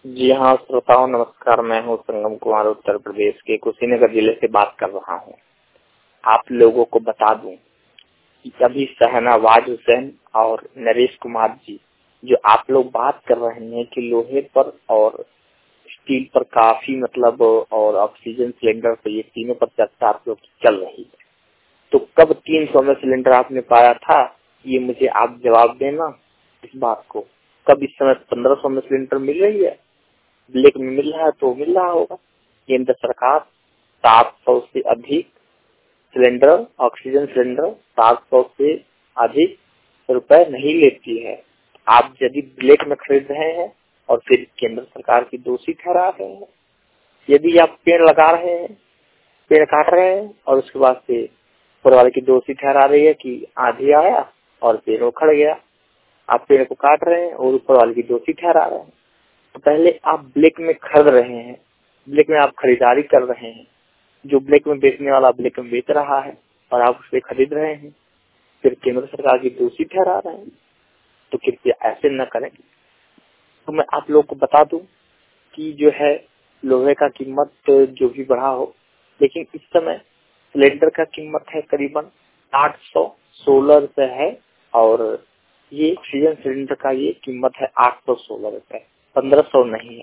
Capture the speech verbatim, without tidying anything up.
जी हाँ श्रोताओं नमस्कार। मैं हूँ संगम कुमार, उत्तर प्रदेश के कुशीनगर जिले से बात कर रहा हूँ। आप लोगों को बता दूं कि अभी शहनावाज हुसैन और नरेश कुमार जी जो आप लोग बात कर रहे हैं कि लोहे पर और स्टील पर काफी मतलब और ऑक्सीजन सिलेंडर पर ये तीनों पर चर्चा आप लोग चल रही है, तो कब तीन सौ में सिलेंडर आपने पाया था, ये मुझे आप जवाब देना इस बात को। कब इस समय पंद्रह सौ में सिलेंडर मिल रही है, ब्लैक में मिल रहा है तो मिल रहा होगा। केंद्र सरकार सात सौ से अधिक सिलेंडर ऑक्सीजन सिलेंडर सात सौ से अधिक रुपए नहीं लेती है। आप यदि ब्लैक में खरीद रहे हैं और फिर केंद्र सरकार की दोषी ठहरा रहे हैं। यदि आप पेड़ लगा रहे हैं, पेड़ काट रहे हैं और उसके बाद से ऊपर वाले की दोषी ठहरा रही है कि आंधी आया और पेड़ उखड़ गया, आप पेड़ को काट रहे हैं और ऊपर वाले की दोषी ठहरा रहे हैं। तो पहले आप ब्लैक में खरीद रहे हैं, ब्लैक में आप खरीदारी कर रहे हैं, जो ब्लैक में बेचने वाला ब्लैक में बेच रहा है और आप उसे खरीद रहे हैं, फिर केंद्र सरकार की दोषी ठहरा रहे हैं। तो कृपया ऐसे न करें। तो मैं आप लोग को बता दूं कि जो है लोहे का कीमत जो भी बढ़ा हो, लेकिन इस समय सिलेंडर का कीमत है करीबन आठ सौ सोलह रुपए है और ये ऑक्सीजन सिलेंडर का ये कीमत है आठ सौ सोलह रुपए, पंद्रह सौ नहीं है।